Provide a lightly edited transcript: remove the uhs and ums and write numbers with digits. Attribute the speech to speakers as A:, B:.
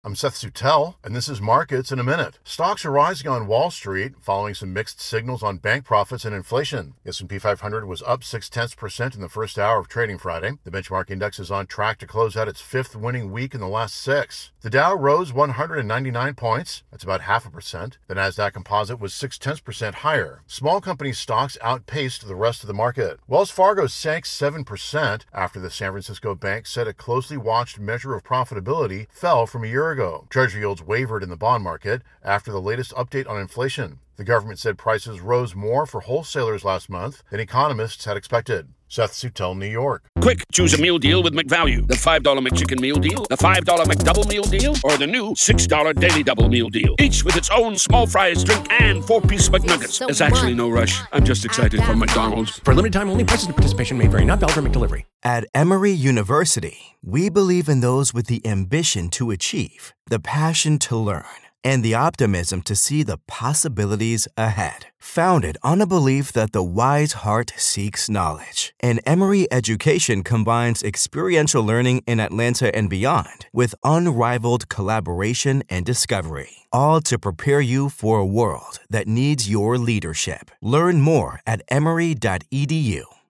A: I'm Seth Sutel, and this is Markets in a Minute. Stocks are rising on Wall Street following some mixed signals on bank profits and inflation. The S&P 500 was up 0.6% in the first hour of trading Friday. The benchmark index is on track to close out its fifth winning week in the last six. The Dow rose 199 points. That's about 0.5%. The Nasdaq Composite was 0.6% higher. Small company stocks outpaced the rest of the market. Wells Fargo sank 7% after the San Francisco bank said a closely watched measure of profitability fell from a year ago. Treasury yields wavered in the bond market after the latest update on inflation. The government said prices rose more for wholesalers last month than economists had expected. Seth Sutel, New York.
B: Quick, choose a meal deal with McValue. The $5 McChicken meal deal, the $5 McDouble meal deal, or the new $6 Daily Double meal deal. Each with its own small fries, drink, and 4-piece McNuggets. There's actually no rush. I'm just excited for McDonald's.
C: For limited time only, prices and participation may vary. Not valid for McDelivery.
D: At Emory University, we believe in those with the ambition to achieve, the passion to learn, and the optimism to see the possibilities ahead. Founded on a belief that the wise heart seeks knowledge, and Emory education combines experiential learning in Atlanta and beyond with unrivaled collaboration and discovery, all to prepare you for a world that needs your leadership. Learn more at emory.edu.